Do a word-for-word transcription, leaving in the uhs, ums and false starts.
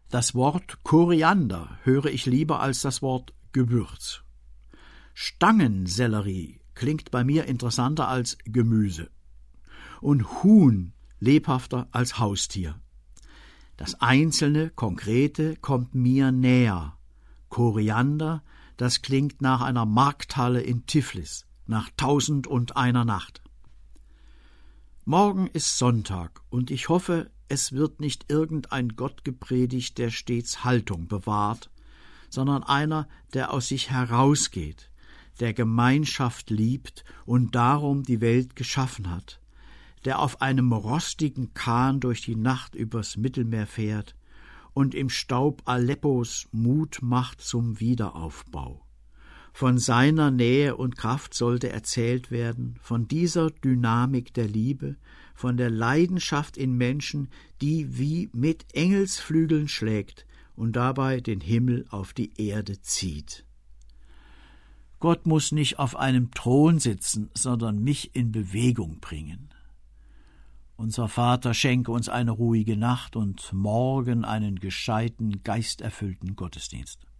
Das Wort Koriander höre ich lieber als das Wort Gewürz. Stangensellerie klingt bei mir interessanter als Gemüse. Und Huhn lebhafter als Haustier. Das Einzelne, Konkrete kommt mir näher. Koriander, das klingt nach einer Markthalle in Tiflis, nach Tausend und einer Nacht. Morgen ist Sonntag, und ich hoffe, es wird nicht irgendein Gott gepredigt, der stets Haltung bewahrt, sondern einer, der aus sich herausgeht, der Gemeinschaft liebt und darum die Welt geschaffen hat, der auf einem rostigen Kahn durch die Nacht übers Mittelmeer fährt und im Staub Aleppos Mut macht zum Wiederaufbau. Von seiner Nähe und Kraft sollte erzählt werden, von dieser Dynamik der Liebe, von der Leidenschaft in Menschen, die wie mit Engelsflügeln schlägt und dabei den Himmel auf die Erde zieht. Gott muss nicht auf einem Thron sitzen, sondern mich in Bewegung bringen. Unser Vater, schenke uns eine ruhige Nacht und morgen einen gescheiten, geisterfüllten Gottesdienst.